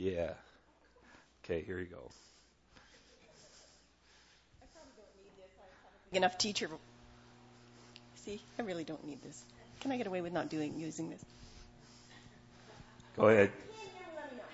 Yeah. Okay, here you go. I probably don't need this. I have a big enough teacher. See, I really don't need this. Can I get away with not using this? Go ahead. If you can't hear me, let me know.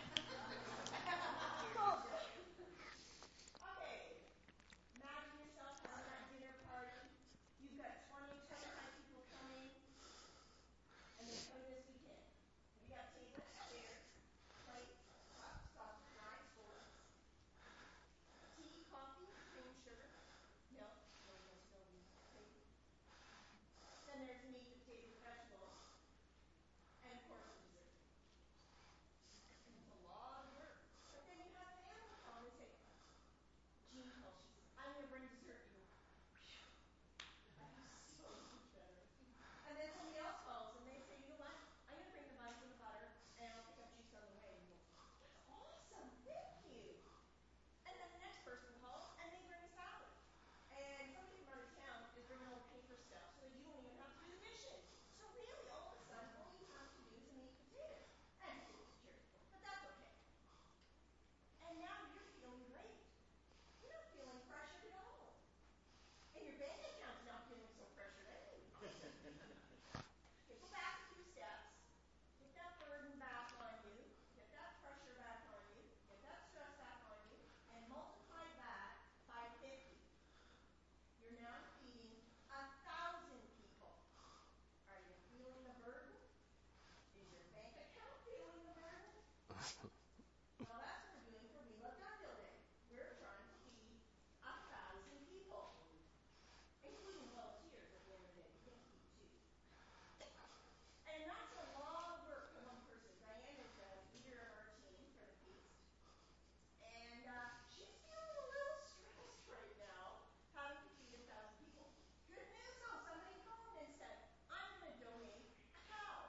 Okay. Imagine yourself having that dinner party. You've got 20, 25 people coming, and they're coming this weekend. We got tables, chairs, plates, cups, saucers, knives, forks, tea, coffee, cream, sugar, milk. Nobody wants to know we cream. Then there's meat, potatoes, vegetables, and of course the dessert. And it's a lot of work. But then you have family call and say, Jean calls, she says, I'm going to bring dessert. You go, phew, I feel so much better. And then somebody else calls and they say, you know what? I'm going to bring the buns and the butter and I'll pick up juice on the way. And you go, that's awesome. Thank you. And then the next person calls and they bring a salad. And somebody from out of town is bringing all the paper stuff so that you don't even have to do the dishes. So really, all of a sudden, all you have to do is meat, potatoes, and tables, chairs, of course. But that's okay. And now you're feeling great. You're not feeling pressured at all. And your bank account's not feeling so pressured anyway. Okay, go back a few steps. Get that burden back on you. Get that pressure back on you. Get that stress back on you. And multiply that by 50. You're now feeding 1,000 people. Are you feeling the burden? Is your bank account feeling the burden? Well, that's what we're doing for We Love Dunville Day. We're trying to feed 1,000 people, including volunteers at the end of the day. We get to eat too. And that's a lot of work for one person. Diane is the leader of our team for the feast. And she's feeling a little stressed right now, having to feed 1,000 people. Good news though, somebody phoned and said, I'm going to donate a cow.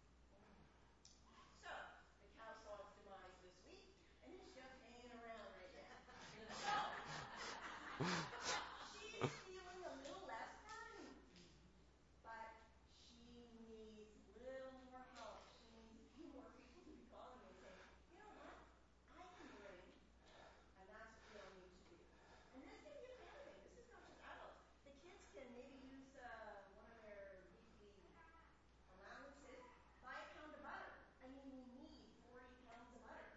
So, the cow saw its demise this week, and it's just hanging around right now. So, she's feeling a little less burdened. But she needs a little more help. She needs a few more people to be calling and saying, you know what? I can bring, and that's what we all need to do. And this can be a family thing. This is not just adults. The kids can maybe use one of their weekly allowances. Buy a pound of butter. I mean, we need 40 pounds of butter.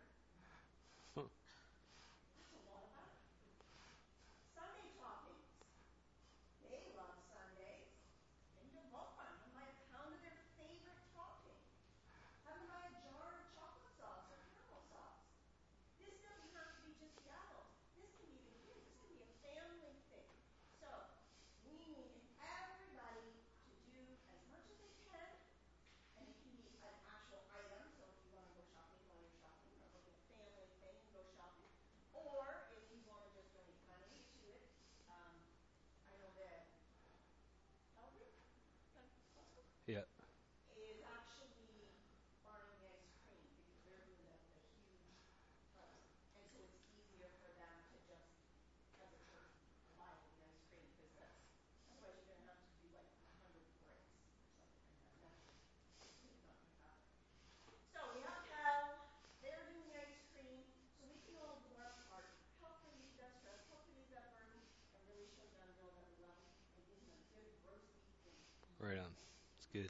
That's a lot of butter. Sunday toppings. They love Sundays. Maybe do a bulk buy. Have them buy a pound of their favorite topping. Have them buy a jar of chocolate sauce or caramel sauce. This doesn't have to be just the adults. This can be the kids. This can be a family thing. So, we need everybody to do as much as they can, and it can be an actual item. So if you want to go shopping while you're shopping, or look at a family thing and go shopping, or if you want to just donate money to it, I know that Calgary, Costco, Yeah. is actually buying the ice cream because they're doing the huge tubs. And so it's easier for them to just, as a church, buy all the ice cream because otherwise you're going to have to do like 100 bricks or something like that. And that's just really not going to happen. So we have a cow. They're doing the ice cream. So we can all do our part. Help relieve that stress. Help relieve that burden. And really show Dunville that we love them and give them a good roast beef dinner. Right on. It's good.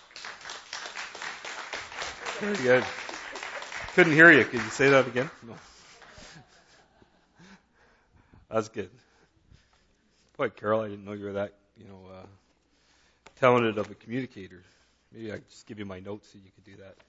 Very good. Couldn't hear you. Could you say that again? No. That's good. Boy, Carol, I didn't know you were that, talented of a communicator. Maybe I could just give you my notes so you could do that.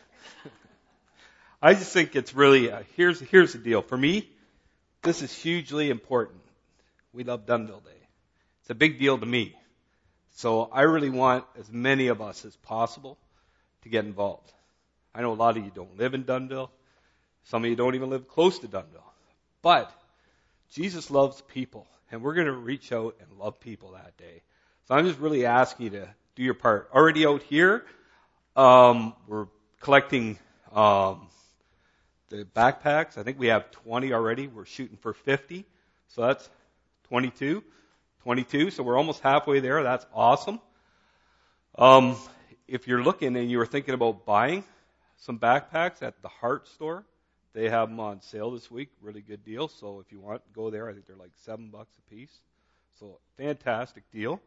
I just think it's really, here's the deal. For me, this is hugely important. We love Dunville Day. It's a big deal to me. So I really want as many of us as possible to get involved. I know a lot of you don't live in Dunville. Some of you don't even live close to Dunville. But Jesus loves people, and we're going to reach out and love people that day. So I'm just really asking you to do your part. Already out here, we're collecting the backpacks. I think we have 20 already. We're shooting for 50. So that's 22. So we're almost halfway there. That's awesome. If you're looking and you were thinking about buying some backpacks at the Heart store, They have them on sale this week. Really good deal. So if you want, go there. I think they're like $7 a piece. So fantastic deal.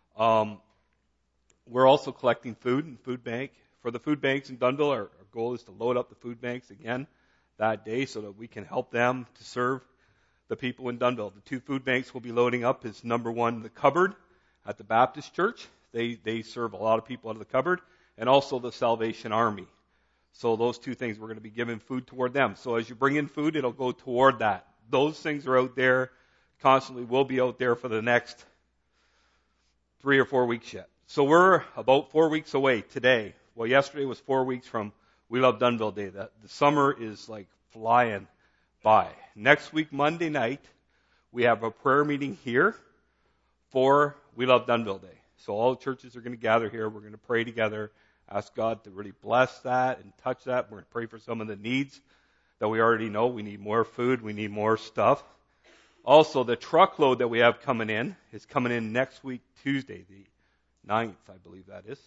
We're also collecting food in food bank. For the food banks in Dunnville, our goal is to load up the food banks again that day so that we can help them to serve the people in Dunnville. The 2 food banks we'll be loading up is number 1, the cupboard at the Baptist Church. They serve a lot of people out of the cupboard, and also the Salvation Army. So those 2 things, we're going to be giving food toward them. So as you bring in food, it'll go toward that. Those things are out there constantly. Will be out there for the next 3 or 4 weeks yet. So we're about 4 weeks away today. Well, yesterday was 4 weeks from We Love Dunnville Day. The summer is like flying by. Next week, Monday night, we have a prayer meeting here for We Love Dunnville Day. So all the churches are going to gather here. We're going to pray together, ask God to really bless that and touch that. We're going to pray for some of the needs that we already know. We need more food. We need more stuff. Also, the truckload that we have coming in is coming in next week, Tuesday, the 9th, I believe that is.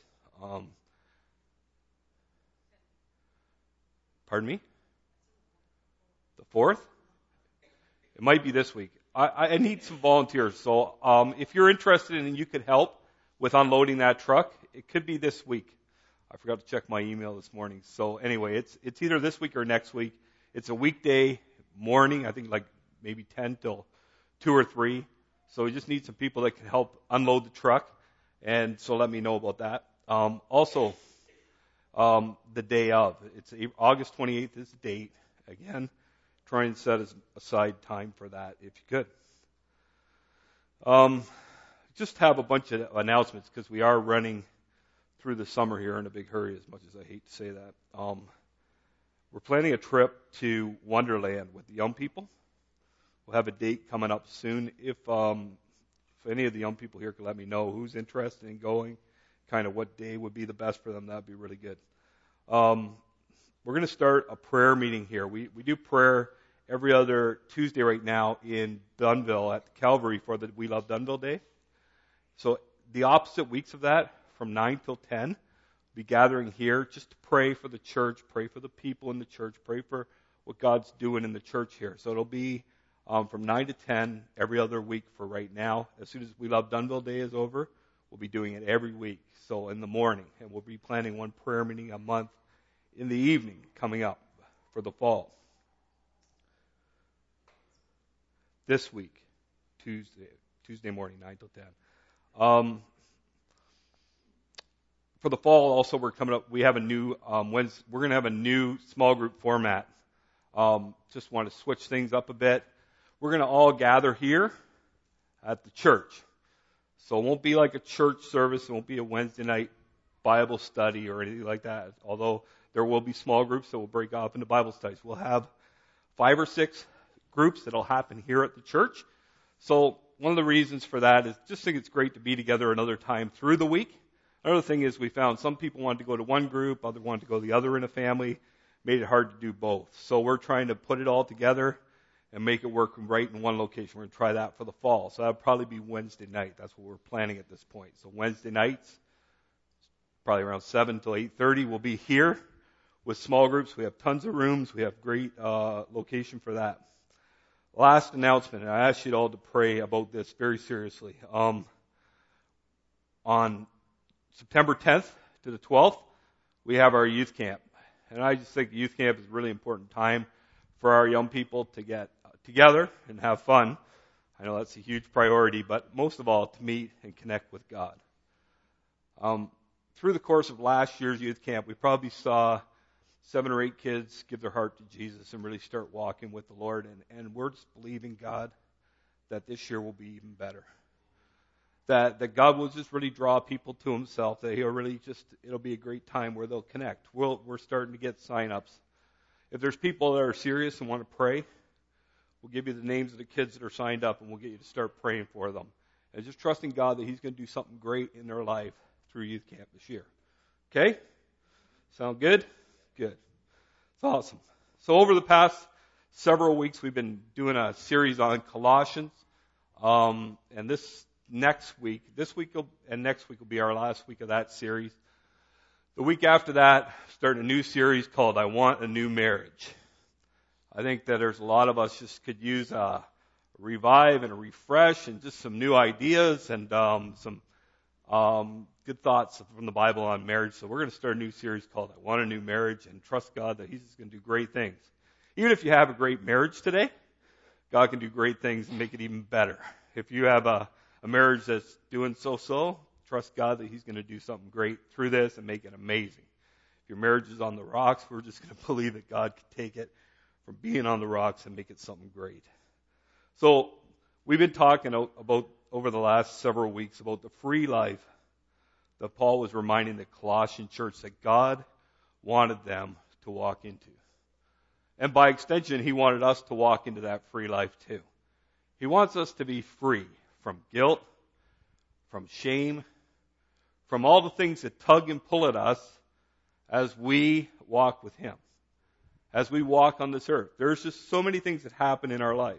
Pardon me? The 4th? It might be this week. I need some volunteers. So if you're interested and you could help with unloading that truck, it could be this week. I forgot to check my email this morning. So anyway, it's either this week or next week. It's a weekday morning, I think like maybe 10 till 2 or 3. So we just need some people that can help unload the truck. And so let me know about that. Also, the day of. It's August 28th is the date. Again, try and set aside time for that if you could. Just have a bunch of announcements because we are running through the summer here in a big hurry, as much as I hate to say that. We're planning a trip to Wonderland with the young people. We'll have a date coming up soon. If any of the young people here could let me know who's interested in going, kind of what day would be the best for them, that would be really good. We're going to start a prayer meeting here. We do prayer every other Tuesday right now in Dunnville at Calvary for the We Love Dunnville Day. So the opposite weeks of that, from 9 till 10, we'll be gathering here just to pray for the church, pray for the people in the church, pray for what God's doing in the church here. So it'll be from 9 to 10 every other week for right now. As soon as We Love Dunnville Day is over, we'll be doing it every week, so in the morning. And we'll be planning one prayer meeting a month in the evening coming up for the fall. This week, Tuesday morning, 9 till 10. For the fall, also, we're coming up. We have a new we're going to have a new small group format. Just want to switch things up a bit. We're going to all gather here at the church. So it won't be like a church service. It won't be a Wednesday night Bible study or anything like that. Although there will be small groups that will break off into Bible studies. We'll have 5 or 6 groups that'll happen here at the church. So one of the reasons for that is just think it's great to be together another time through the week. Another thing is we found some people wanted to go to one group, others wanted to go to the other in a family. Made it hard to do both. So we're trying to put it all together and make it work right in one location. We're going to try that for the fall. So that'll probably be Wednesday night. That's what we're planning at this point. So Wednesday nights, probably around 7 till 8:30, we'll be here with small groups. We have tons of rooms. We have great location for that. Last announcement, and I ask you all to pray about this very seriously. On September 10th to the 12th, we have our youth camp. And I just think youth camp is a really important time for our young people to get together and have fun. I know that's a huge priority, but most of all, to meet and connect with God. Through the course of last year's youth camp, we probably saw 7 or 8 kids give their heart to Jesus and really start walking with the Lord. And we're just believing God that this year will be even better. That God will just really draw people to Himself. That He'll really it'll be a great time where they'll connect. We're starting to get sign-ups. If there's people that are serious and want to pray, we'll give you the names of the kids that are signed up and we'll get you to start praying for them. And just trusting God that He's going to do something great in their life through youth camp this year. Okay? Sound good? Good. It's awesome. So over the past several weeks, we've been doing a series on Colossians. And this week and next week will be our last week of that series. The week after that, start a new series called I Want a New Marriage. I think that there's a lot of us just could use a revive and a refresh and just some new ideas and some good thoughts from the Bible on marriage. So we're going to start a new series called I Want a New Marriage, and trust God that He's just going to do great things. Even if you have a great marriage today, God can do great things and make it even better. If you have a marriage that's doing so-so, trust God that He's going to do something great through this and make it amazing. If your marriage is on the rocks, we're just going to believe that God can take it from being on the rocks and make it something great. So we've been talking about over the last several weeks about the free life that Paul was reminding the Colossian church that God wanted them to walk into. And by extension, He wanted us to walk into that free life too. He wants us to be free from guilt, from shame, from all the things that tug and pull at us as we walk with Him, as we walk on this earth. There's just so many things that happen in our life.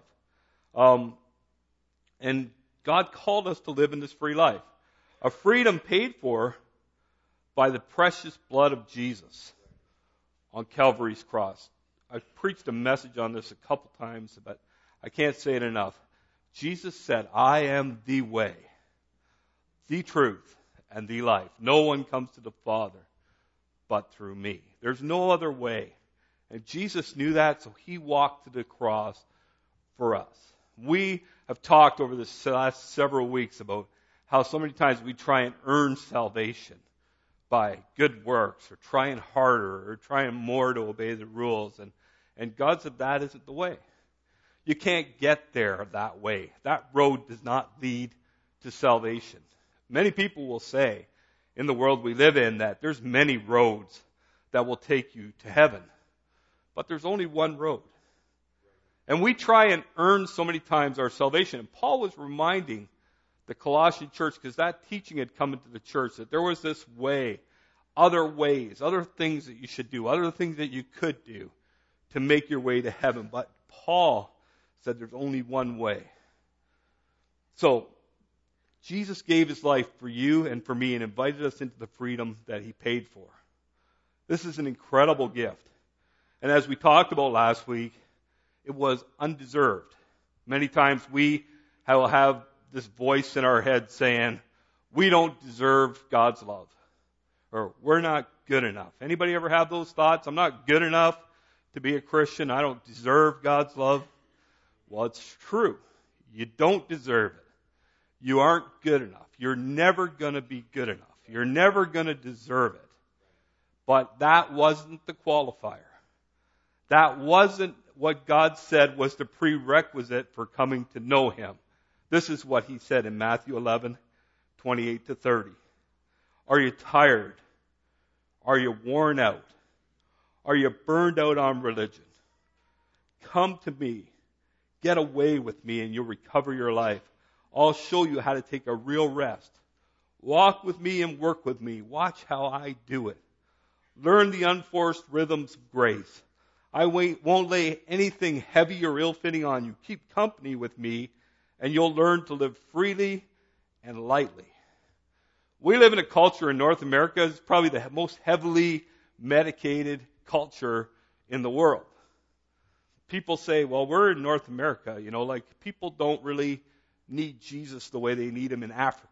And God called us to live in this free life. A freedom paid for by the precious blood of Jesus on Calvary's cross. I've preached a message on this a couple times, but I can't say it enough. Jesus said, I am the way, the truth, and the life. No one comes to the Father but through me. There's no other way. And Jesus knew that, so He walked to the cross for us. We have talked over this last several weeks about how so many times we try and earn salvation by good works or trying harder or trying more to obey the rules. And God said that isn't the way. You can't get there that way. That road does not lead to salvation. Many people will say in the world we live in that there's many roads that will take you to heaven. But there's only one road. And we try and earn so many times our salvation. And Paul was reminding the Colossian church, because that teaching had come into the church, that there was this way, other ways, other things that you should do, other things that you could do to make your way to heaven. But Paul said there's only one way. So, Jesus gave His life for you and for me and invited us into the freedom that He paid for. This is an incredible gift. And as we talked about last week, it was undeserved. Many times we will have this voice in our head saying, we don't deserve God's love. Or we're not good enough. Anybody ever have those thoughts? I'm not good enough to be a Christian. I don't deserve God's love. Well, it's true. You don't deserve it. You aren't good enough. You're never going to be good enough. You're never going to deserve it. But that wasn't the qualifier. That wasn't what God said was the prerequisite for coming to know Him. This is what He said in Matthew 11:28-30. Are you tired? Are you worn out? Are you burned out on religion? Come to me. Get away with me and you'll recover your life. I'll show you how to take a real rest. Walk with me and work with me. Watch how I do it. Learn the unforced rhythms of grace. I won't lay anything heavy or ill-fitting on you. Keep company with me, and you'll learn to live freely and lightly. We live in a culture in North America, it's probably the most heavily medicated culture in the world. People say, well, we're in North America, like people don't really need Jesus the way they need Him in Africa.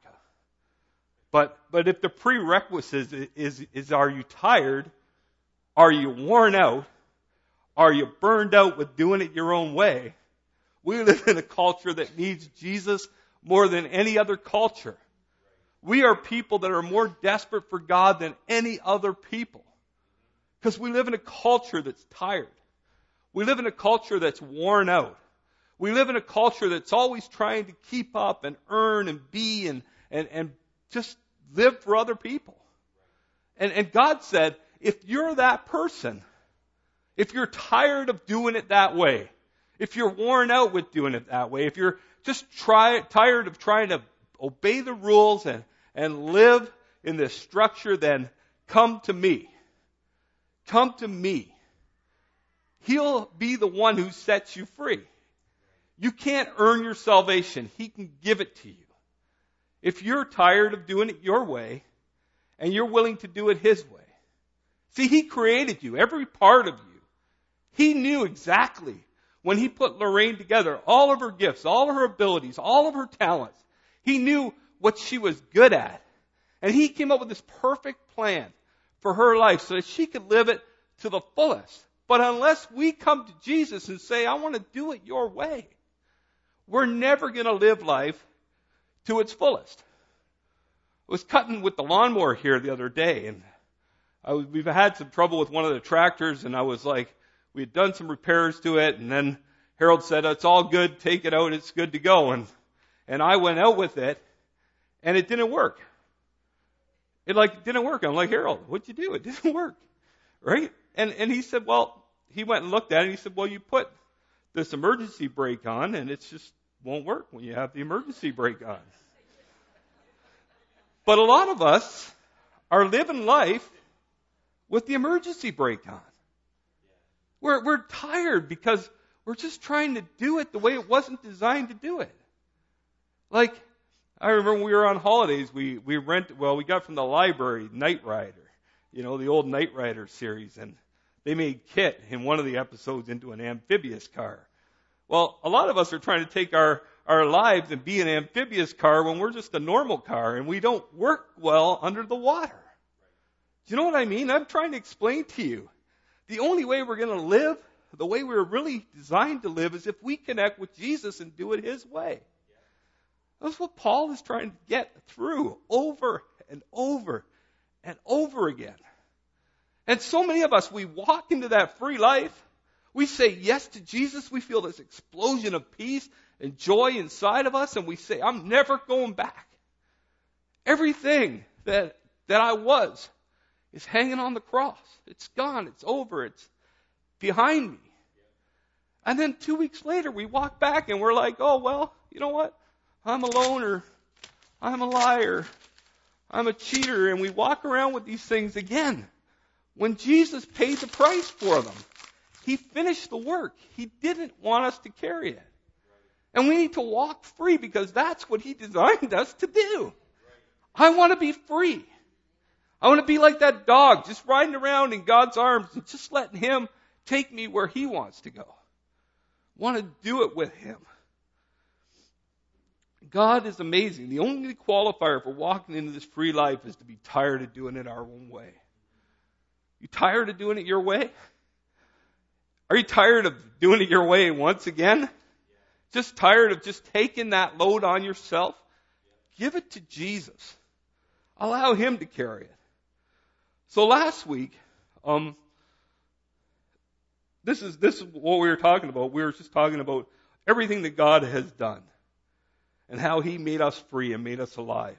But if the prerequisite is are you tired? Are you worn out? Are you burned out with doing it your own way? We live in a culture that needs Jesus more than any other culture. We are people that are more desperate for God than any other people. Because we live in a culture that's tired. We live in a culture that's worn out. We live in a culture that's always trying to keep up and earn and be and just live for other people. And God said, if you're that person, if you're tired of doing it that way, if you're worn out with doing it that way, if you're just tired of trying to obey the rules and live in this structure, then come to me. Come to me. He'll be the one who sets you free. You can't earn your salvation. He can give it to you. If you're tired of doing it your way and you're willing to do it His way. See, He created you, every part of you. He knew exactly when he put Lorraine together, all of her gifts, all of her abilities, all of her talents. He knew what she was good at. And he came up with this perfect plan for her life so that she could live it to the fullest. But unless we come to Jesus and say, I want to do it your way, we're never going to live life to its fullest. I was cutting with the lawnmower here the other day, and we've had some trouble with one of the tractors, and I was like, we had done some repairs to it, and then Harold said, it's all good, take it out, it's good to go. And I went out with it, and it didn't work. It didn't work. I'm like, Harold, what'd you do? It didn't work. Right? And he said, well, he went and looked at it, and he said, well, you put this emergency brake on, and it just won't work when you have the emergency brake on. But a lot of us are living life with the emergency brake on. We're tired because we're just trying to do it the way it wasn't designed to do it. Like, I remember when we were on holidays, we got from the library Knight Rider, the old Knight Rider series, and they made Kit in one of the episodes into an amphibious car. Well, a lot of us are trying to take our lives and be an amphibious car when we're just a normal car, and we don't work well under the water. Do you know what I mean? I'm trying to explain to you. The only way we're going to live, the way we're really designed to live, is if we connect with Jesus and do it His way. That's what Paul is trying to get through over and over and over again. And so many of us, we walk into that free life. We say yes to Jesus. We feel this explosion of peace and joy inside of us. And we say, I'm never going back. Everything that I was is hanging on the cross. It's gone. It's over. It's behind me. And then 2 weeks later, we walk back and we're like, oh, well, you know what? I'm a loner. I'm a liar. I'm a cheater. And we walk around with these things again. When Jesus paid the price for them, He finished the work. He didn't want us to carry it. And we need to walk free because that's what He designed us to do. I want to be free. I want to be like that dog, just riding around in God's arms and just letting Him take me where He wants to go. I want to do it with Him. God is amazing. The only qualifier for walking into this free life is to be tired of doing it our own way. You tired of doing it your way? Are you tired of doing it your way once again? Just tired of just taking that load on yourself? Give it to Jesus. Allow Him to carry it. So last week, this is what we were talking about. We were just talking about everything that God has done and how He made us free and made us alive.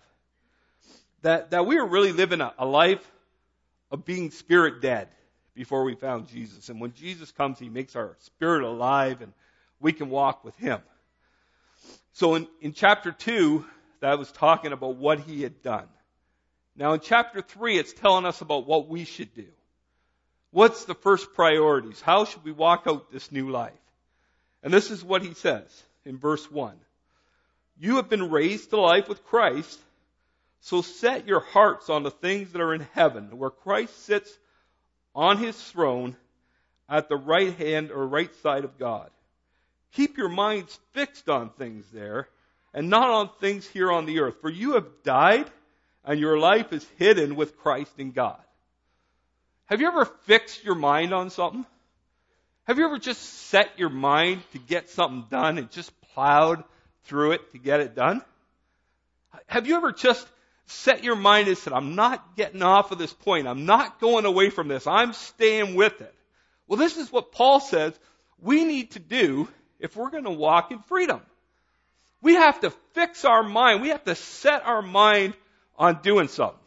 That we were really living a life of being spirit dead before we found Jesus. And when Jesus comes, He makes our spirit alive and we can walk with Him. So in chapter 2, that was talking about what He had done. Now in chapter 3, it's telling us about what we should do. What's the first priorities? How should we walk out this new life? And this is what he says in verse 1. You have been raised to life with Christ, so set your hearts on the things that are in heaven, where Christ sits on His throne at the right hand or right side of God. Keep your minds fixed on things there, and not on things here on the earth. For you have died, and your life is hidden with Christ in God. Have you ever fixed your mind on something? Have you ever just set your mind to get something done and just plowed through it to get it done? Have you ever just set your mind and said, I'm not getting off of this point. I'm not going away from this. I'm staying with it. Well, this is what Paul says we need to do if we're going to walk in freedom. We have to fix our mind. We have to set our mind on doing something.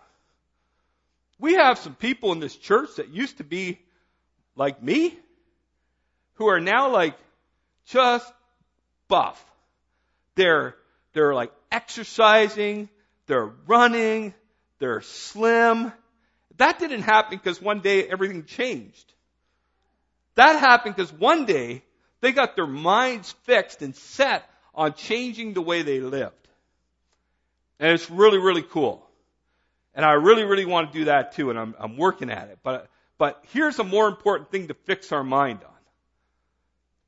We have some people in this church that used to be like me, who are now like just buff. They're like exercising, they're running, they're slim. That didn't happen because one day everything changed. That happened because one day they got their minds fixed and set on changing the way they lived. And it's really, really cool. And I really, really want to do that too, and I'm working at it. But here's a more important thing to fix our mind on.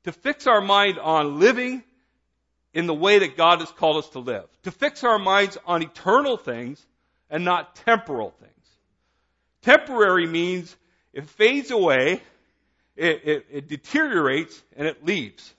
to fix our mind on living in the way that God has called us to live. To fix our minds on eternal things and not temporal things. Temporary means it fades away, it deteriorates, and it leaves.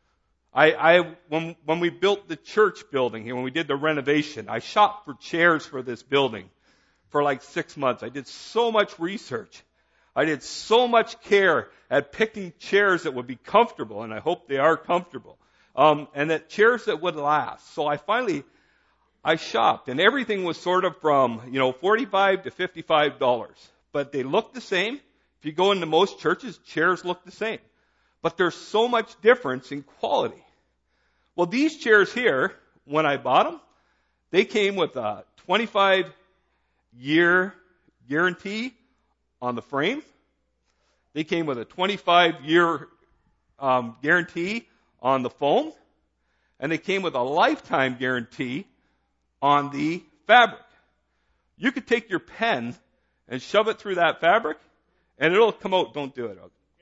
When we built the church building here, when we did the renovation, I shopped for chairs for this building for like 6 months. I did so much research. I did so much care at picking chairs that would be comfortable, and I hope they are comfortable, and that chairs that would last. So I shopped, and everything was sort of from, $45 to $55, but they look the same. If you go into most churches, chairs look the same, but there's so much difference in quality. Well, these chairs here, when I bought them, they came with a 25-year guarantee on the frame. They came with a 25-year guarantee on the foam. And they came with a lifetime guarantee on the fabric. You could take your pen and shove it through that fabric, and it'll come out. Don't do it.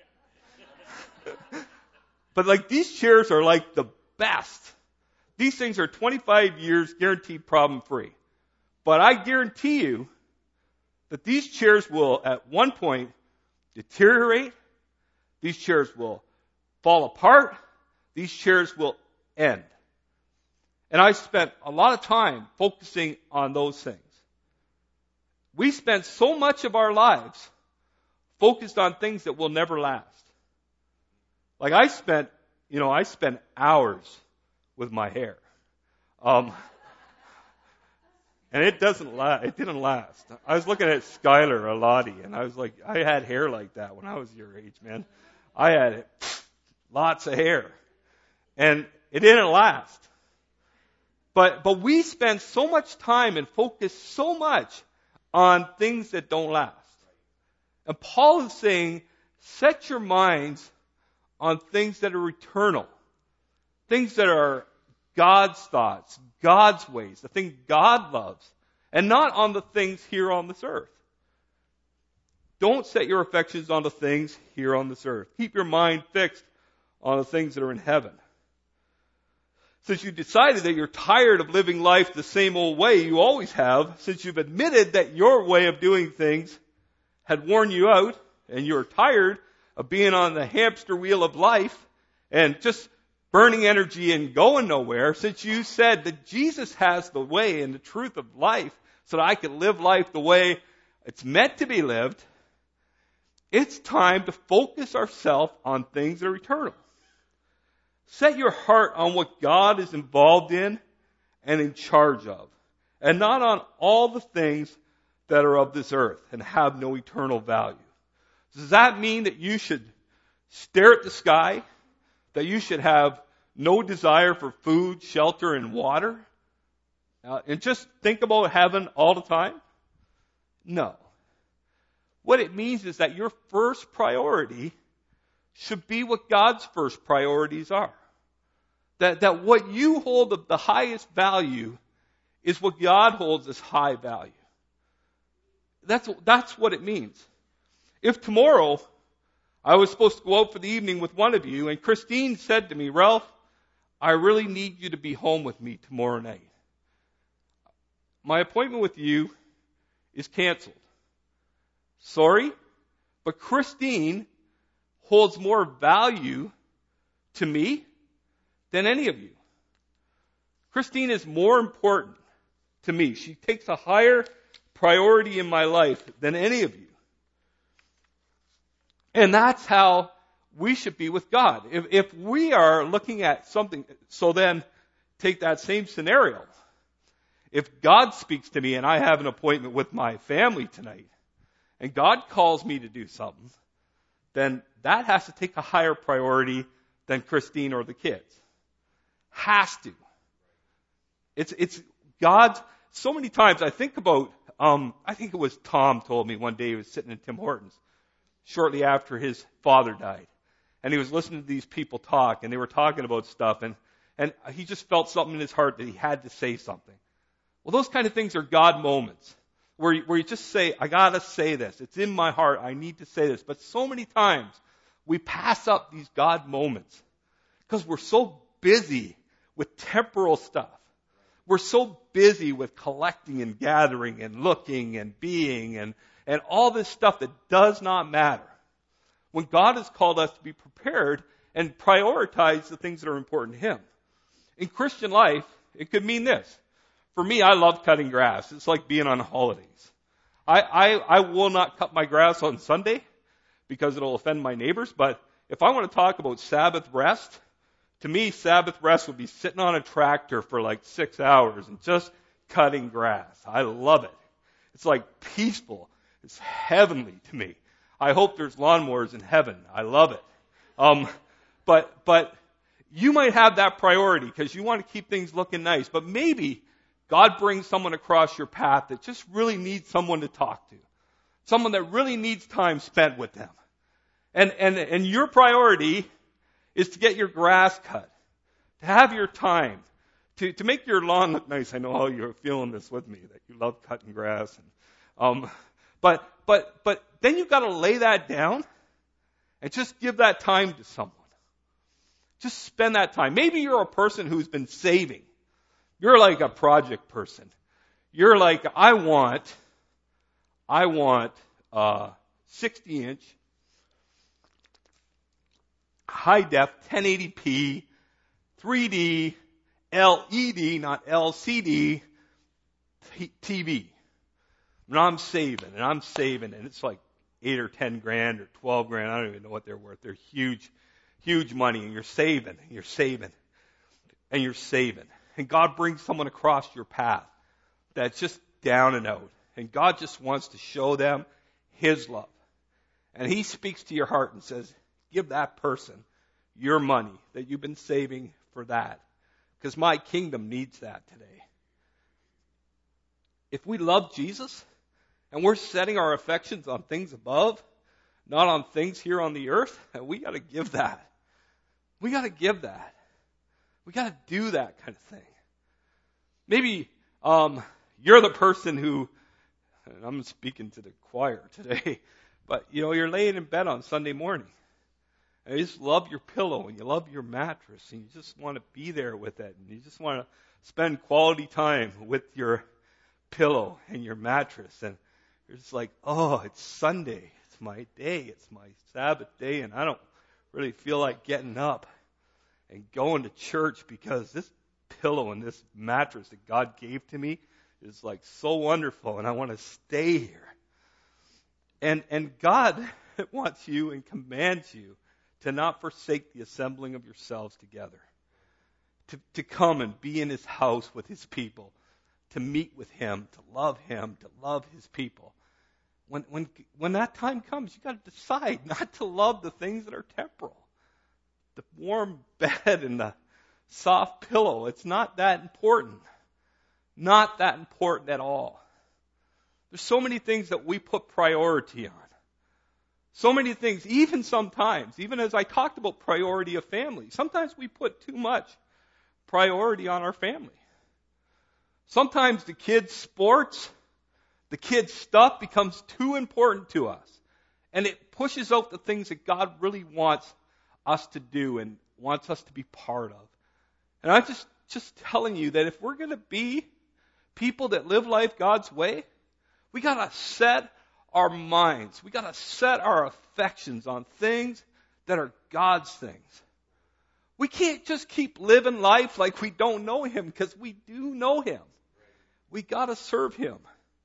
But these chairs are like the best. These things are 25 years guaranteed problem free. But I guarantee you that these chairs will at one point deteriorate. These chairs will fall apart. These chairs will end. And I spent a lot of time focusing on those things. We spend so much of our lives focused on things that will never last. Like I spent hours with my hair. And it didn't last. I was looking at Skylar Alati, and I was like, I had hair like that when I was your age, man. I had lots of hair. And it didn't last. But we spend so much time and focus so much on things that don't last. And Paul is saying, set your minds on things that are eternal. Things that are God's thoughts, God's ways, the thing God loves, and not on the things here on this earth. Don't set your affections on the things here on this earth. Keep your mind fixed on the things that are in heaven. Since you decided that you're tired of living life the same old way you always have, since you've admitted that your way of doing things had worn you out, and you're tired of being on the hamster wheel of life and just burning energy and going nowhere, since you said that Jesus has the way and the truth of life so that I can live life the way it's meant to be lived, it's time to focus ourselves on things that are eternal. Set your heart on what God is involved in and in charge of, and not on all the things that are of this earth and have no eternal value. Does that mean that you should stare at the sky? That you should have no desire for food, shelter, and water? And just think about heaven all the time? No. What it means is that your first priority should be what God's first priorities are. That what you hold of the highest value is what God holds as high value. That's what it means. If tomorrow I was supposed to go out for the evening with one of you, and Christine said to me, Ralph, I really need you to be home with me tomorrow night. My appointment with you is canceled. Sorry, but Christine holds more value to me than any of you. Christine is more important to me. She takes a higher priority in my life than any of you. And that's how we should be with God. If we are looking at something, so then take that same scenario. If God speaks to me and I have an appointment with my family tonight, and God calls me to do something, then that has to take a higher priority than Christine or the kids. Has to. It's God's. So many times I think about, I think it was Tom told me one day he was sitting in Tim Hortons shortly after his father died. And he was listening to these people talk, and they were talking about stuff, and he just felt something in his heart that he had to say something. Well, those kind of things are God moments, where you just say, I gotta say this. It's in my heart. I need to say this. But so many times, we pass up these God moments Because we're so busy with temporal stuff. We're so busy with collecting and gathering and looking and being and all this stuff that does not matter. When God has called us to be prepared and prioritize the things that are important to Him. In Christian life, it could mean this. For me, I love cutting grass. It's like being on holidays. I will not cut my grass on Sunday because it'll offend my neighbors, but if I want to talk about Sabbath rest, to me, Sabbath rest would be sitting on a tractor for like 6 hours and just cutting grass. I love it. It's like peaceful. It's heavenly to me. I hope there's lawnmowers in heaven. I love it. But you might have that priority because you want to keep things looking nice. But maybe God brings someone across your path that just really needs someone to talk to. Someone that really needs time spent with them. And your priority is to get your grass cut, to have your time, to make your lawn look nice. I know how you're feeling this with me, that you love cutting grass. But then you've got to lay that down and just give that time to someone. Just spend that time. Maybe you're a person who's been saving. You're like a project person. You're like, I want 60-inch, high-def, 1080p, 3D, LED, not LCD, TV. And I'm saving, and it's like 8 or 10 grand or 12 grand. I don't even know what they're worth. They're huge, huge money, and you're saving, and you're saving, and you're saving. And God brings someone across your path that's just down and out. And God just wants to show them His love. And He speaks to your heart and says, give that person your money that you've been saving for that. Because my kingdom needs that today. If we love Jesus and we're setting our affections on things above, not on things here on the earth, we got to give that. We got to give that. We got to do that kind of thing. Maybe you're the person who, and I'm speaking to the choir today, but you're laying in bed on Sunday morning. And you just love your pillow and you love your mattress and you just want to be there with it. And you just want to spend quality time with your pillow and your mattress. And you're just like, oh, it's Sunday. It's my day. It's my Sabbath day. And I don't really feel like getting up and going to church because this pillow and this mattress that God gave to me is like so wonderful. And I want to stay here. And God wants you and commands you to not forsake the assembling of yourselves together. To come and be in His house with His people. To meet with Him, to love His people. When that time comes, you've got to decide not to love the things that are temporal. The warm bed and the soft pillow, it's not that important. Not that important at all. There's so many things that we put priority on. So many things, even sometimes, even as I talked about priority of family, sometimes we put too much priority on our family. Sometimes the kids' sports, the kids' stuff becomes too important to us. And it pushes out the things that God really wants us to do and wants us to be part of. And I'm just telling you that if we're going to be people that live life God's way, we got to set our minds. We got to set our affections on things that are God's things. We can't just keep living life like we don't know Him because we do know Him. We got to serve Him.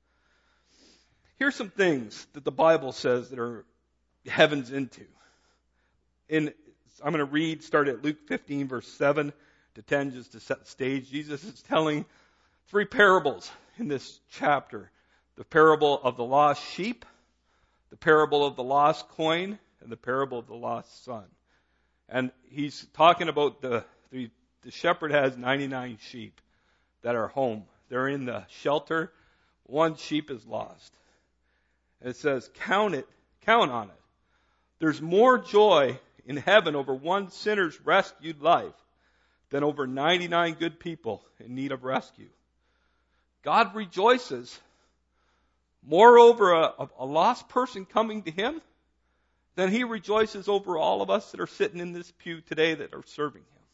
Here's some things that the Bible says that are heaven's into. I'm going to start at Luke 15, verse 7 to 10, just to set the stage. Jesus is telling 3 parables in this chapter. The parable of the lost sheep, the parable of the lost coin, and the parable of the lost son. And he's talking about the shepherd has 99 sheep that are home. They're in the shelter. One sheep is lost. And it says, count on it. There's more joy in heaven over one sinner's rescued life than over 99 good people in need of rescue. God rejoices more over a lost person coming to Him than He rejoices over all of us that are sitting in this pew today that are serving Him.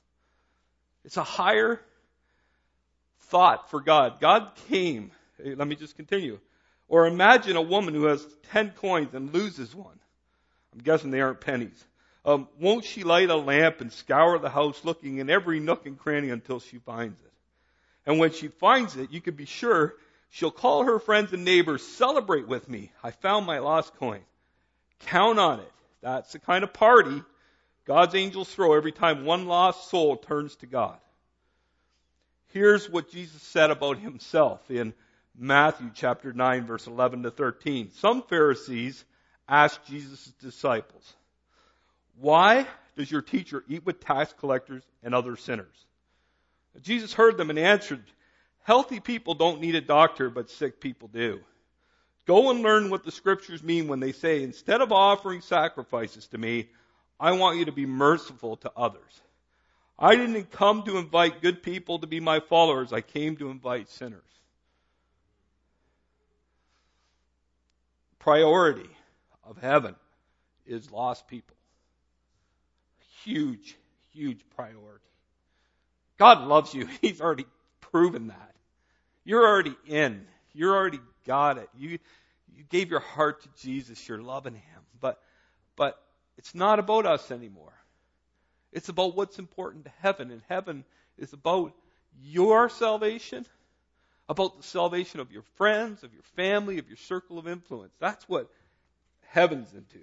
It's a higher thought for God. God came. Let me just continue. Or imagine a woman who has 10 coins and loses one. I'm guessing they aren't pennies. Won't she light a lamp and scour the house looking in every nook and cranny until she finds it? And when she finds it, you can be sure she'll call her friends and neighbors, celebrate with me. I found my lost coin. Count on it. That's the kind of party God's angels throw every time one lost soul turns to God. Here's what Jesus said about himself in Matthew chapter 9, verse 11 to 13. Some Pharisees asked Jesus' disciples, "Why does your teacher eat with tax collectors and other sinners?" Jesus heard them and answered, "Healthy people don't need a doctor, but sick people do. Go and learn what the scriptures mean when they say, instead of offering sacrifices to me, I want you to be merciful to others. I didn't come to invite good people to be my followers. I came to invite sinners." Priority of heaven is lost people. Huge, huge priority. God loves you. He's already proven that. You're already in. You're already got it. You gave your heart to Jesus. You're loving him. But it's not about us anymore. It's about what's important to heaven. And heaven is about your salvation, about the salvation of your friends, of your family, of your circle of influence. That's what heaven's into.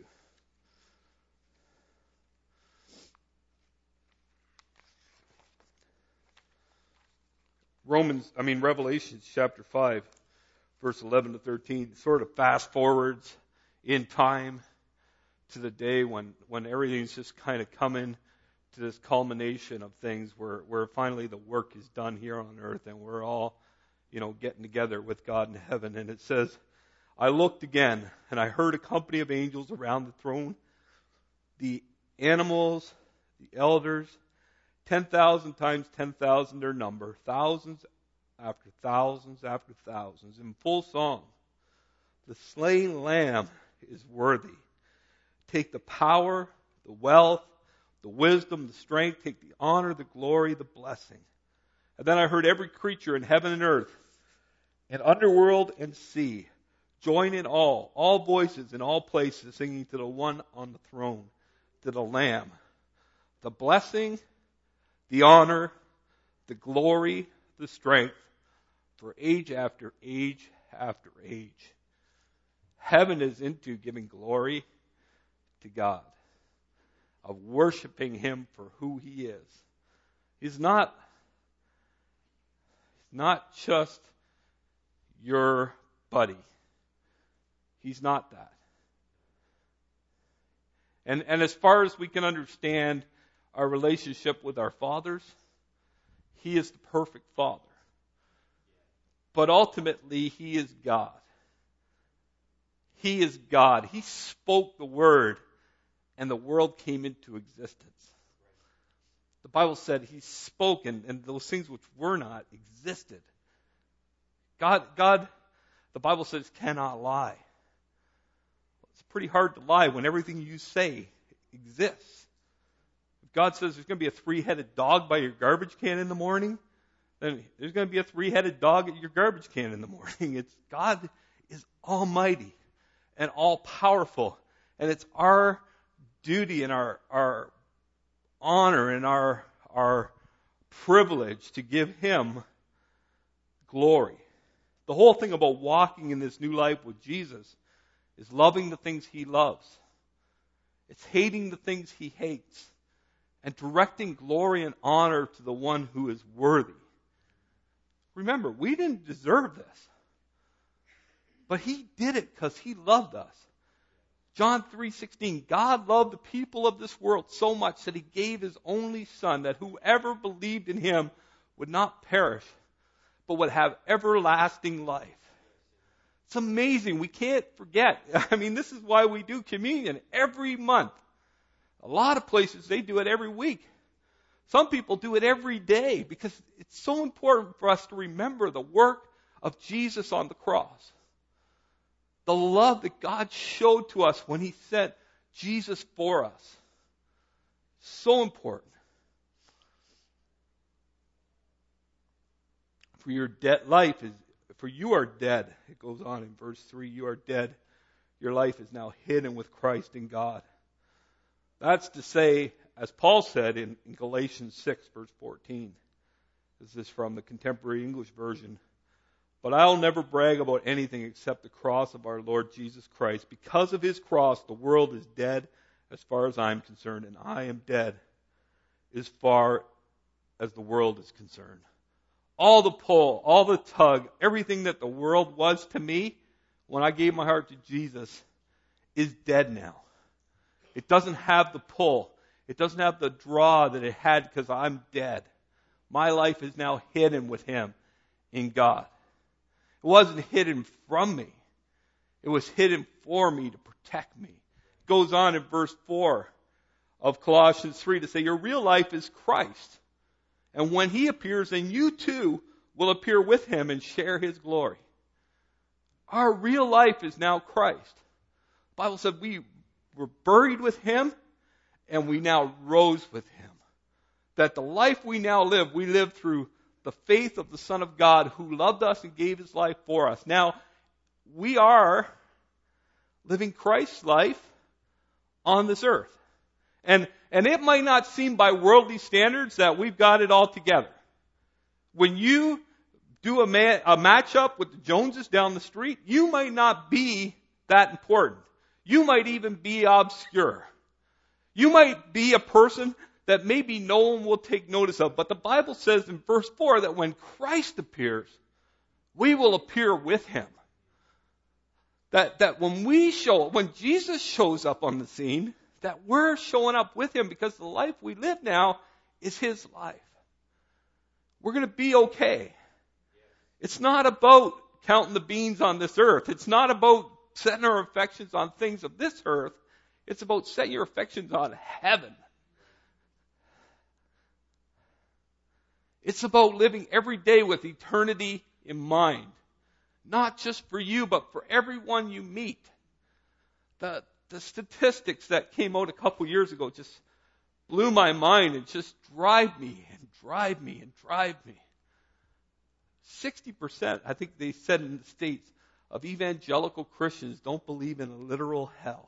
Revelation chapter 5, verse 11 to 13, sort of fast forwards in time to the day when everything's just kind of coming to this culmination of things where finally the work is done here on earth and we're all, getting together with God in heaven. And it says, I looked again and I heard a company of angels around the throne, the animals, the elders, 10,000 times 10,000 their number, thousands after thousands after thousands, in full song. The slain lamb is worthy. Take the power, the wealth, the wisdom, the strength, take the honor, the glory, the blessing. And then I heard every creature in heaven and earth, and underworld and sea, join in all voices in all places, singing to the one on the throne, to the Lamb, the blessing, the honor, the glory, the strength, for age after age after age. Heaven is into giving glory to God, of worshiping him for who he is. He's not just your buddy. He's not that. And as far as we can understand our relationship with our fathers, he is the perfect father. But ultimately, he is God. He is God. He spoke the word, and the world came into existence. The Bible said he spoke, and those things which were not existed. God, the Bible says, cannot lie. It's pretty hard to lie when everything you say exists. If God says there's going to be a 3-headed dog by your garbage can in the morning, then there's going to be a 3-headed dog at your garbage can in the morning. God is almighty and all powerful, and it's our duty and our honor and our privilege to give him glory. The whole thing about walking in this new life with Jesus is loving the things he loves. It's hating the things he hates, and directing glory and honor to the one who is worthy. Remember, we didn't deserve this, but he did it because he loved us. John 3:16, God loved the people of this world so much that he gave his only son, that whoever believed in him would not perish, but would have everlasting life. It's amazing. We can't forget. This is why we do communion every month. A lot of places, they do it every week. Some people do it every day because it's so important for us to remember the work of Jesus on the cross. The love that God showed to us when he sent Jesus for us. So important. For you are dead. It goes on in verse 3, you are dead. Your life is now hidden with Christ in God. That's to say, as Paul said in Galatians 6, verse 14. This is from the Contemporary English Version. But I'll never brag about anything except the cross of our Lord Jesus Christ. Because of his cross, the world is dead as far as I'm concerned, and I am dead as far as the world is concerned. All the pull, all the tug, everything that the world was to me when I gave my heart to Jesus is dead now. It doesn't have the pull. It doesn't have the draw that it had because I'm dead. My life is now hidden with him in God. It wasn't hidden from me. It was hidden for me to protect me. It goes on in verse 4 of Colossians 3 to say, your real life is Christ. And when he appears, then you too will appear with him and share his glory. Our real life is now Christ. The Bible said we were buried with him and we now rose with him. That the life we now live, we live through the faith of the Son of God who loved us and gave his life for us. Now, we are living Christ's life on this earth. And it might not seem by worldly standards that we've got it all together. When you do a matchup with the Joneses down the street, you might not be that important. You might even be obscure. You might be a person that maybe no one will take notice of. But the Bible says in verse 4 that when Christ appears, we will appear with him. That when Jesus shows up on the scene, that we're showing up with him because the life we live now is his life. We're going to be okay. It's not about counting the beans on this earth. It's not about setting our affections on things of this earth. It's about setting your affections on heaven. It's about living every day with eternity in mind. Not just for you, but for everyone you meet. The statistics that came out a couple years ago just blew my mind and just drive me. 60%, I think they said in the States, of evangelical Christians don't believe in a literal hell.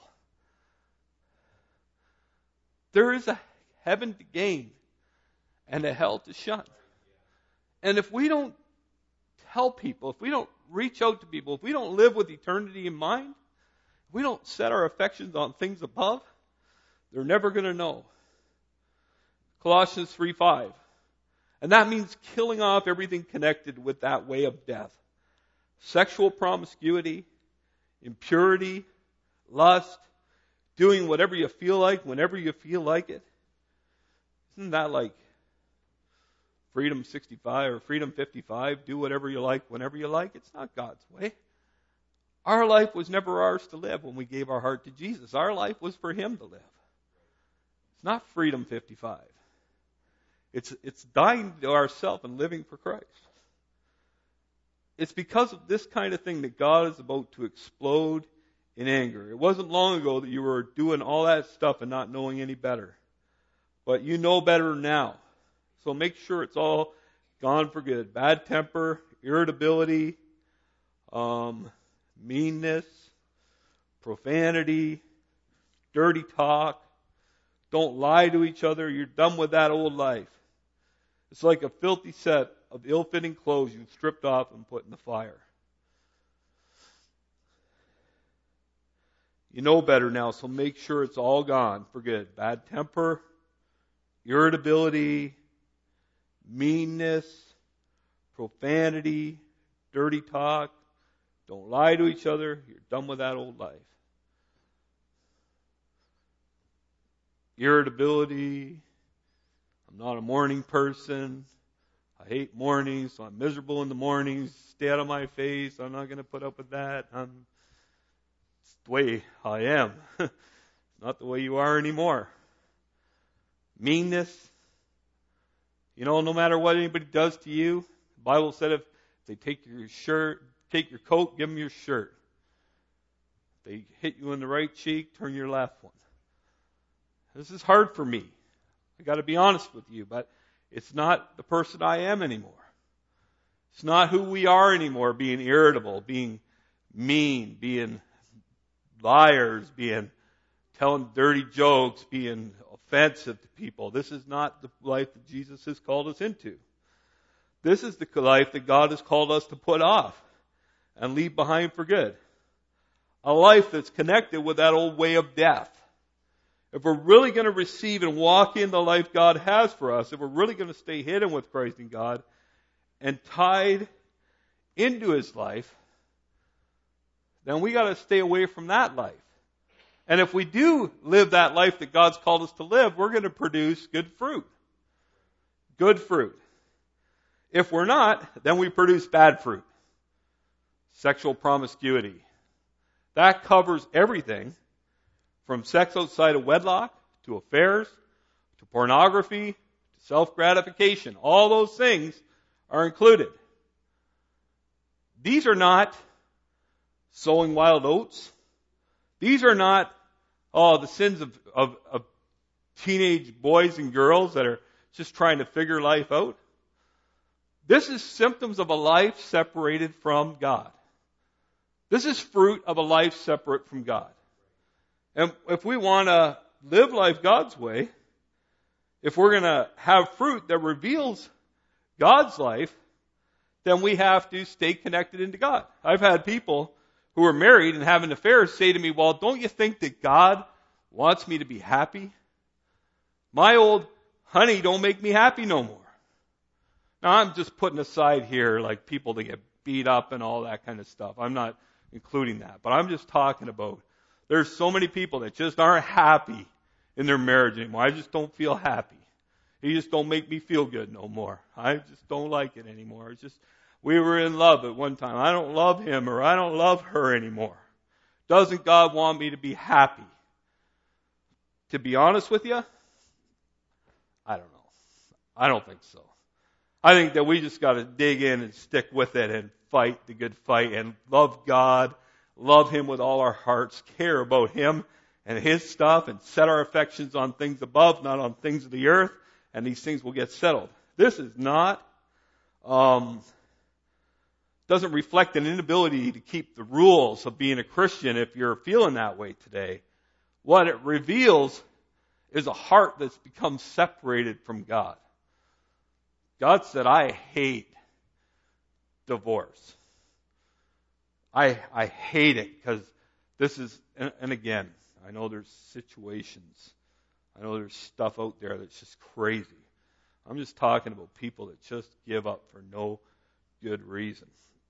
There is a heaven to gain and a hell to shun. And if we don't tell people, if we don't reach out to people, if we don't live with eternity in mind, if we don't set our affections on things above, they're never going to know. Colossians 3:5. And that means killing off everything connected with that way of death. Sexual promiscuity, impurity, lust, doing whatever you feel like, whenever you feel like it. Isn't that like Freedom 65 or Freedom 55? Do whatever you like, whenever you like. It's not God's way. Our life was never ours to live when we gave our heart to Jesus. Our life was for him to live. It's not Freedom 55. It's dying to ourselves and living for Christ. It's because of this kind of thing that God is about to explode in anger. It wasn't long ago that you were doing all that stuff and not knowing any better. But you know better now. So make sure it's all gone for good. Bad temper, irritability, meanness, profanity, dirty talk. Don't lie to each other. You're done with that old life. It's like a filthy set of ill-fitting clothes you've stripped off and put in the fire. You know better now, so make sure it's all gone for good. Bad temper, irritability, meanness, profanity, dirty talk. Don't lie to each other. You're done with that old life. Irritability. I'm not a morning person. I hate mornings, so I'm miserable in the mornings. Stay out of my face. I'm not going to put up with that. It's the way I am. Not the way you are anymore. Meanness. You know, no matter what anybody does to you, the Bible said if they take your coat, give them your shirt. If they hit you in the right cheek, turn your left one. This is hard for me. I got to be honest with you, but it's not the person I am anymore. It's not who we are anymore, being irritable, being mean, being liars, telling dirty jokes, being offensive to people. This is not the life that Jesus has called us into. This is the life that God has called us to put off and leave behind for good. A life that's connected with that old way of death. If we're really going to receive and walk in the life God has for us, if we're really going to stay hidden with Christ in God and tied into His life, then we got to stay away from that life. And if we do live that life that God's called us to live, we're going to produce good fruit. Good fruit. If we're not, then we produce bad fruit. Sexual promiscuity. That covers everything from sex outside of wedlock to affairs to pornography to self-gratification. All those things are included. These are not sowing wild oats. These are not the sins of teenage boys and girls that are just trying to figure life out. This is symptoms of a life separated from God. This is fruit of a life separate from God. And if we want to live life God's way, if we're going to have fruit that reveals God's life, then we have to stay connected into God. I've had people who are married and having affairs say to me, well, don't you think that God wants me to be happy? My old honey don't make me happy no more. Now, I'm just putting aside here like people that get beat up and all that kind of stuff. I'm not including that. But I'm just talking about there's so many people that just aren't happy in their marriage anymore. I just don't feel happy. He just don't make me feel good no more. I just don't like it anymore. It's just, we were in love at one time. I don't love him or I don't love her anymore. Doesn't God want me to be happy? To be honest with you, I don't know. I don't think so. I think that we just got to dig in and stick with it and fight the good fight and love God, love Him with all our hearts, care about Him and His stuff, and set our affections on things above, not on things of the earth, and these things will get settled. This is not, doesn't reflect an inability to keep the rules of being a Christian if you're feeling that way today. What it reveals is a heart that's become separated from God. God said, I hate divorce. I hate it because this is, and again, I know there's situations. I know there's stuff out there that's just crazy. I'm just talking about people that just give up for no good reason.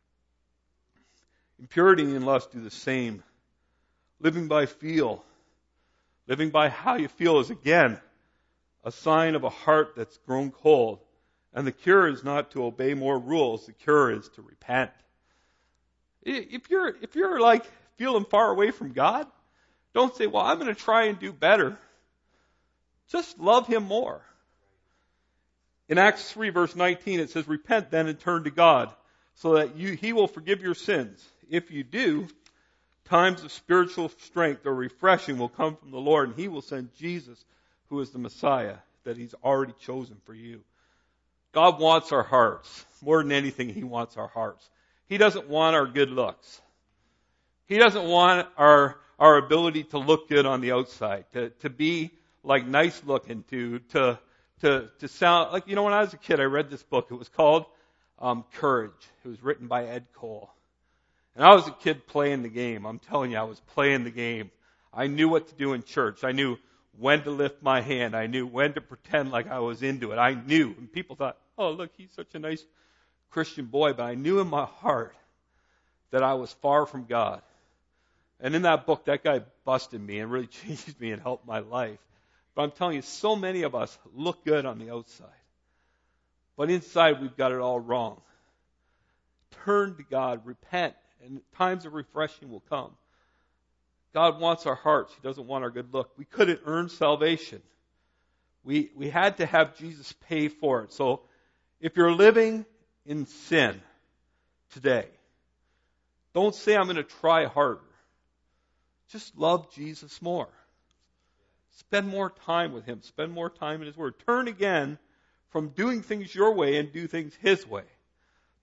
Impurity and lust do the same. Living by feel. Living by how you feel is, again, a sign of a heart that's grown cold. And the cure is not to obey more rules. The cure is to repent. If you're like feeling far away from God, don't say, well, I'm going to try and do better. Just love Him more. In Acts 3 verse 19 it says, repent then and turn to God so that He will forgive your sins. If you do, times of spiritual strength or refreshing will come from the Lord, and He will send Jesus, who is the Messiah, that He's already chosen for you. God wants our hearts. More than anything, He wants our hearts. He doesn't want our good looks. He doesn't want our ability to look good on the outside, to be like nice looking, to sound like, when I was a kid, I read this book. It was called Courage. It was written by Ed Cole. And I was a kid playing the game. I'm telling you, I was playing the game. I knew what to do in church. I knew when to lift my hand. I knew when to pretend like I was into it. I knew. And people thought, oh, look, he's such a nice Christian boy. But I knew in my heart that I was far from God. And in that book, that guy busted me and really changed me and helped my life. But I'm telling you, so many of us look good on the outside. But inside, we've got it all wrong. Turn to God, repent, and times of refreshing will come. God wants our hearts. He doesn't want our good look. We couldn't earn salvation. We had to have Jesus pay for it. So if you're living in sin today, don't say, I'm going to try harder. Just love Jesus more. Spend more time with Him. Spend more time in His Word. Turn again from doing things your way and do things His way.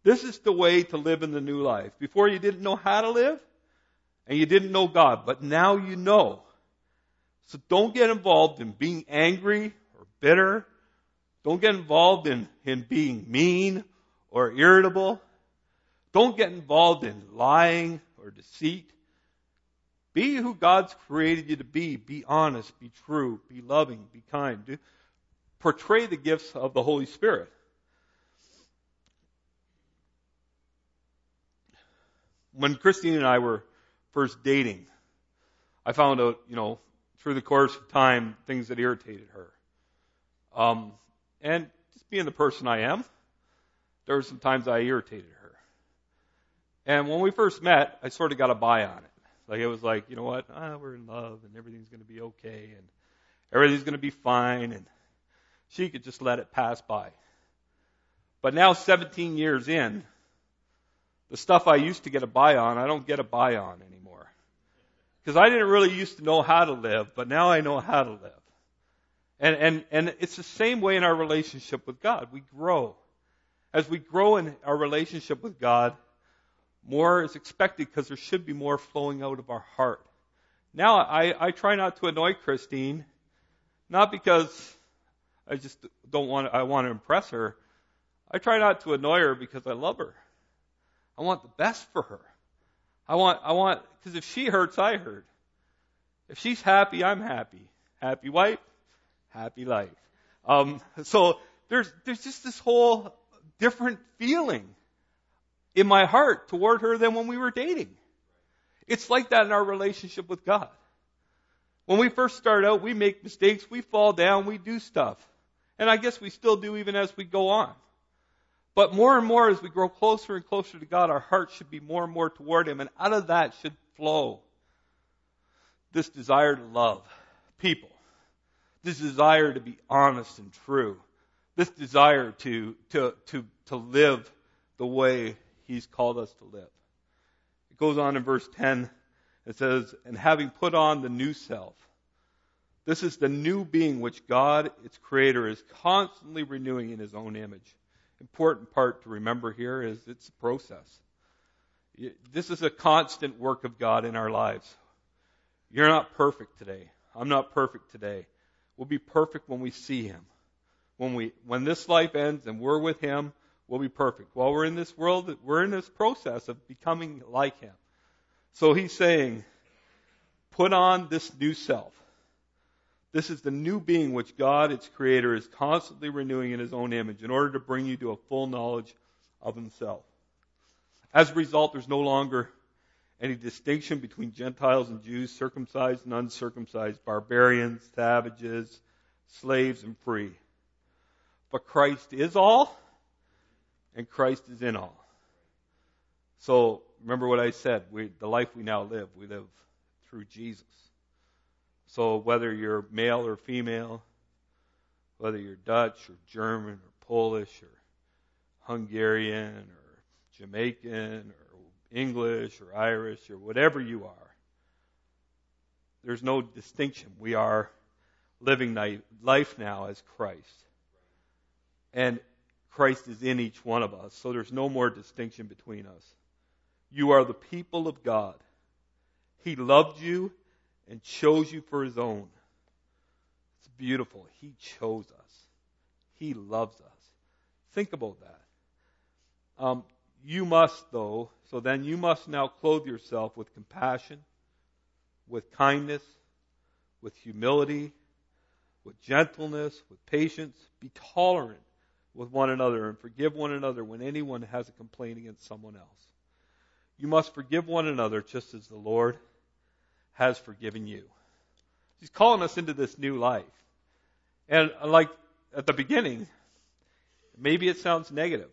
This is the way to live in the new life. Before you didn't know how to live, and you didn't know God, but now you know. So don't get involved in being angry or bitter. Don't get involved in being mean or irritable. Don't get involved in lying or deceit. Be who God's created you to be. Be honest, be true, be loving, be kind. Portray the gifts of the Holy Spirit. When Christine and I were first dating, I found out, through the course of time, things that irritated her. And just being the person I am, there were some times I irritated her. And when we first met, I sort of got a buy on it. Like, it was like, you know what, we're in love and everything's going to be okay and everything's going to be fine, and she could just let it pass by. But now, 17 years in, the stuff I used to get a buy on, I don't get a buy on anymore. Because I didn't really used to know how to live, but now I know how to live. And it's the same way in our relationship with God. We grow. As we grow in our relationship with God, more is expected because there should be more flowing out of our heart. Now, I try not to annoy Christine, not because I just I want to impress her. I try not to annoy her because I love her. I want the best for her. I want, because if she hurts, I hurt. If she's happy, I'm happy. Happy wife, happy life. So there's just this whole different feeling in my heart toward her than when we were dating. It's like that in our relationship with God. When we first start out, we make mistakes, we fall down, we do stuff. And I guess we still do even as we go on. But more and more as we grow closer and closer to God, our heart should be more and more toward Him. And out of that should flow this desire to love people. This desire to be honest and true. This desire to live the way He's called us to live. It goes on in verse 10. It says, and having put on the new self. This is the new being which God, its creator, is constantly renewing in His own image. Important part to remember here is it's a process. This is a constant work of God in our lives. You're not perfect today. I'm not perfect today. We'll be perfect when we see Him. When this life ends and we're with Him, we'll be perfect. While we're in this world, we're in this process of becoming like Him. So He's saying, put on this new self. This is the new being which God, its creator, is constantly renewing in His own image in order to bring you to a full knowledge of Himself. As a result, there's no longer any distinction between Gentiles and Jews, circumcised and uncircumcised, barbarians, savages, slaves and free. But Christ is all, and Christ is in all. So, remember what I said, the life we now live, we live through Jesus. So whether you're male or female, whether you're Dutch or German or Polish or Hungarian or Jamaican or English or Irish or whatever you are, there's no distinction. We are living life now as Christ. And Christ is in each one of us, so there's no more distinction between us. You are the people of God. He loved you and chose you for His own. It's beautiful. He chose us. He loves us. Think about that. You must now clothe yourself with compassion, with kindness, with humility, with gentleness, with patience. Be tolerant with one another and forgive one another when anyone has a complaint against someone else. You must forgive one another just as the Lord has forgiven you. He's calling us into this new life. And like at the beginning, maybe it sounds negative.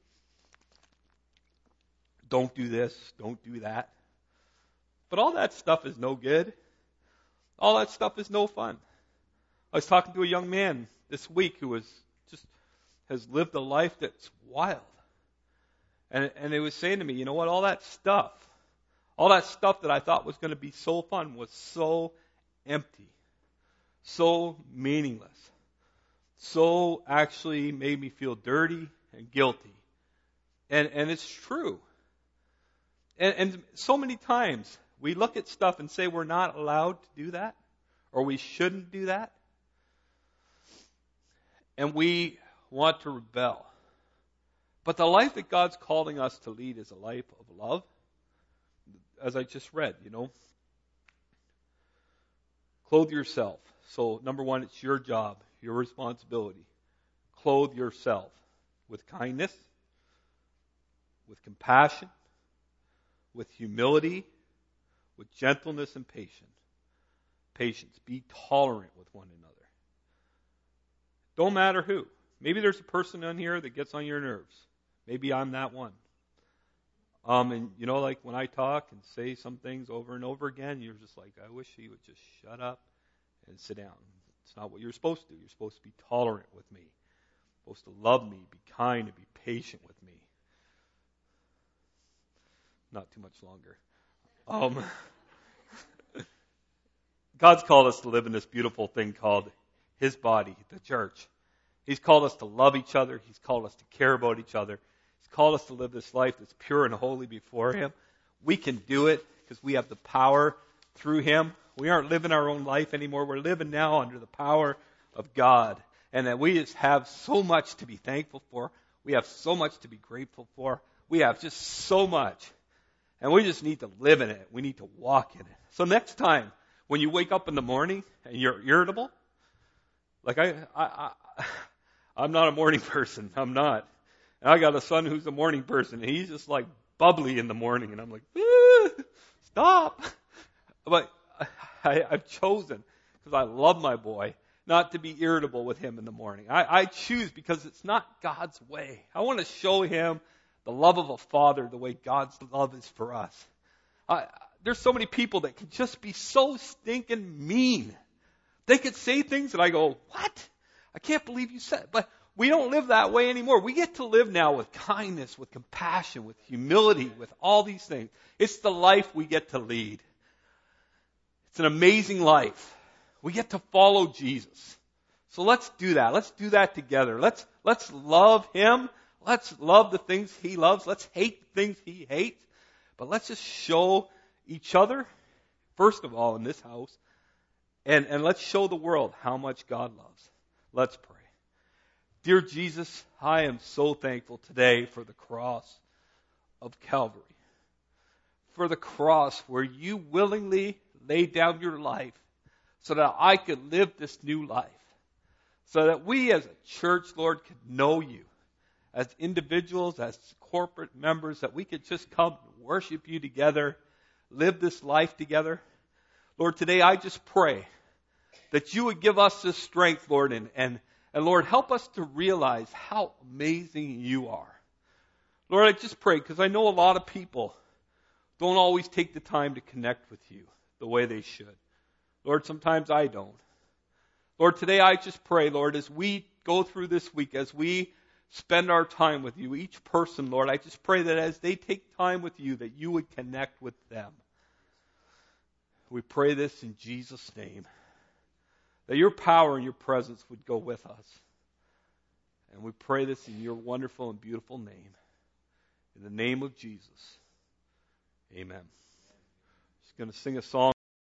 Don't do this, don't do that. But all that stuff is no good. All that stuff is no fun. I was talking to a young man this week who has lived a life that's wild. And he was saying to me, you know what, all that stuff that I thought was going to be so fun was so empty, so meaningless, so actually made me feel dirty and guilty. And it's true. And so many times we look at stuff and say we're not allowed to do that, or we shouldn't do that. And we want to rebel. But the life that God's calling us to lead is a life of love. As I just read, clothe yourself. So, number one, it's your job, your responsibility. Clothe yourself with kindness, with compassion, with humility, with gentleness and patience. Be tolerant with one another. Don't matter who. Maybe there's a person on here that gets on your nerves. Maybe I'm that one. And like when I talk and say some things over and over again, you're just like, I wish he would just shut up and sit down. It's not what you're supposed to do. You're supposed to be tolerant with me. You're supposed to love me, be kind, and be patient with me. Not too much longer. God's called us to live in this beautiful thing called His body, the church. He's called us to love each other. He's called us to care about each other. He's called us to live this life that's pure and holy before Him. We can do it because we have the power through Him. We aren't living our own life anymore. We're living now under the power of God. And that we just have so much to be thankful for. We have so much to be grateful for. We have just so much. And we just need to live in it. We need to walk in it. So next time, when you wake up in the morning and you're irritable, like I'm not a morning person. I'm not. And I got a son who's a morning person, and he's just like bubbly in the morning, and I'm like, stop. But I've chosen, because I love my boy, not to be irritable with him in the morning. I choose because it's not God's way. I want to show him the love of a father the way God's love is for us. There's so many people that can just be so stinking mean. They could say things and I go, what? I can't believe you said it. But we don't live that way anymore. We get to live now with kindness, with compassion, with humility, with all these things. It's the life we get to lead. It's an amazing life. We get to follow Jesus. So let's do that. Let's do that together. Let's love Him. Let's love the things He loves. Let's hate the things He hates. But let's just show each other, first of all, in this house, and let's show the world how much God loves. Let's pray. Dear Jesus, I am so thankful today for the cross of Calvary. For the cross where you willingly laid down your life so that I could live this new life. So that we as a church, Lord, could know you. As individuals, as corporate members, that we could just come and worship you together, live this life together. Lord, today I just pray that you would give us this strength, Lord, and Lord, help us to realize how amazing you are. Lord, I just pray, because I know a lot of people don't always take the time to connect with you the way they should. Lord, sometimes I don't. Lord, today I just pray, Lord, as we go through this week, as we spend our time with you, each person, Lord, I just pray that as they take time with you, that you would connect with them. We pray this in Jesus' name. That your power and your presence would go with us. And we pray this in your wonderful and beautiful name. In the name of Jesus. Amen. Just going to sing a song.